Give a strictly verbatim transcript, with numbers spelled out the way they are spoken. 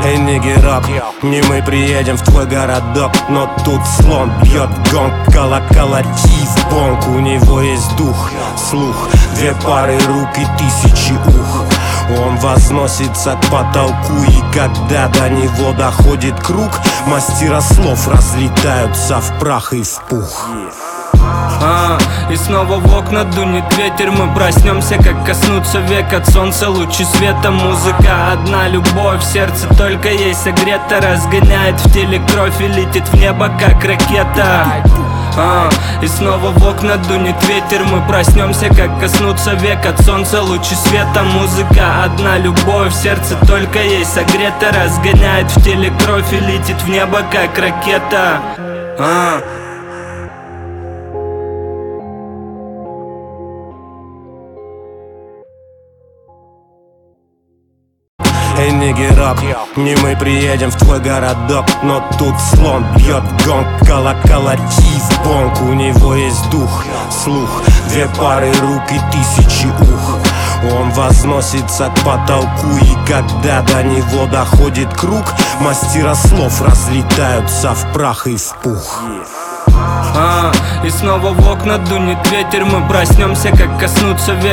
Эй, нигерап, не мы приедем в твой городок, но тут слон бьет гонг, колоколочи в бонг. У него есть дух, слух, две пары рук и тысячи ух. Он возносится к потолку, и когда до него доходит круг, мастера слов разлетаются в прах и в пух. А, и снова в окна дунет ветер, мы проснемся, как коснуться век от солнца лучи света. Музыка одна, любовь, сердце только ей согрето, разгоняет в теле кровь и летит в небо, как ракета. А, и снова в окна дунет ветер, мы проснемся, как коснуться век от солнца лучи света. Музыка одна, любовь, сердце только ей согрето, разгоняет в теле кровь и летит в небо, как ракета. А. Эй, нигерап, не мы приедем в твой городок, но тут слон бьет гонг, колоколочи в бонг. У него есть дух, слух, две пары рук и тысячи ух. Он возносится к потолку, и когда до него доходит круг, мастера слов разлетаются в прах и в пух. А, и снова в окна дунет ветер, мы проснемся, как коснуться век